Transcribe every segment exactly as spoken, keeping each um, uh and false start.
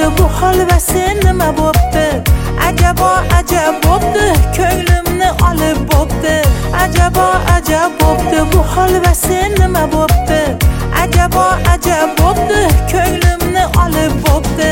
bo'pti bu holvasi nima bo'pti? Ajabo ajab bo'pti, ko'nglimni olib bo'pti. Ajabo ajab bo'pti bu holvasi nima bo'pti? Ajabo ajab bo'pti, ko'nglimni olib bo'pti.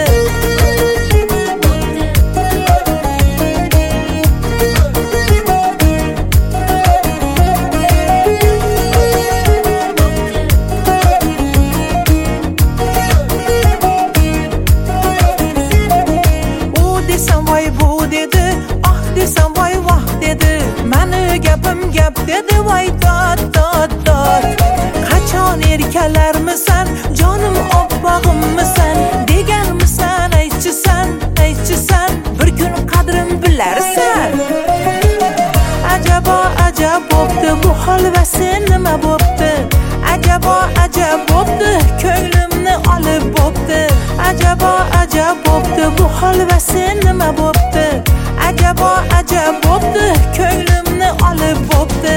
Desam voy voh dedi, mani gapim gap dedi, voy dod dod dod. Qachon erkalarmisan, jonim obbog'immisan, deganmisan, aytchisan, aytchisan, bir kun qadrim bilarsan. Ajabo ajab bo'pti bu holvasi nima bo'pti? Ajabo ajab bo'pti, ko'nglimni olib bo'pti. Ajabo ajab bo'pti bu holvasi nima bo'pti? Ajabo ajab bo'pti, ko'nglimni olib bo'pti.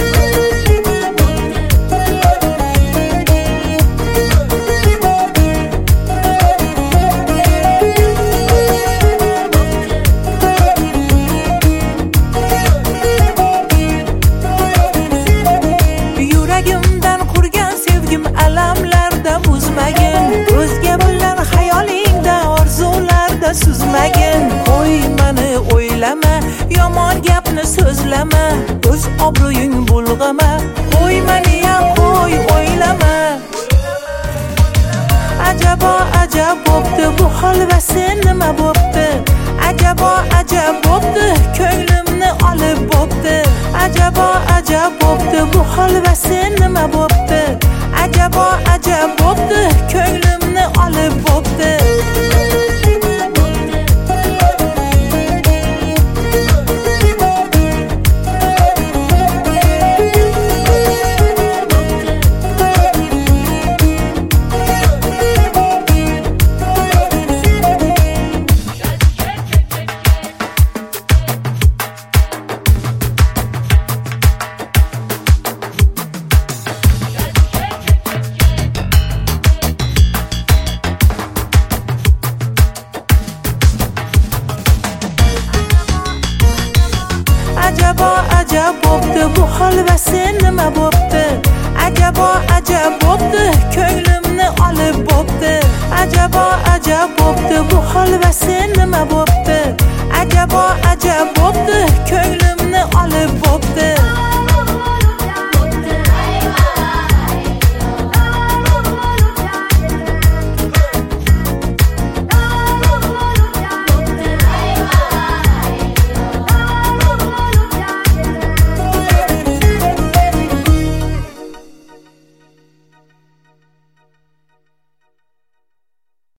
Yuragimdan qurgan sevgim alamlarda buzmagin, o'zga bilan xayolingda orzularda suzmagin. Qo'y mani o'ylama, yomon gapni so'zlama, o'z obro'ying bulg'ama. Qo'y mani ya qo'y o'ylama. Ajabo ajab bo'pti bu holvasi nima bo'pti? Ajabo ajab bo'pti, ko'nglimni olib bo'pti. Ajabo ajab bo'pti bu holvasi nima bo'pti? Ajabo ajab bo'pti, ko'nglimni olib bo'pti. Ajabo ajab bo'pti bu holvasi nima bo'pti? Ajabo ajab bo'pti, ko'nglimni olib bo'pti. Ajabo ajab bo'pti bu holvasi nima bo'pti?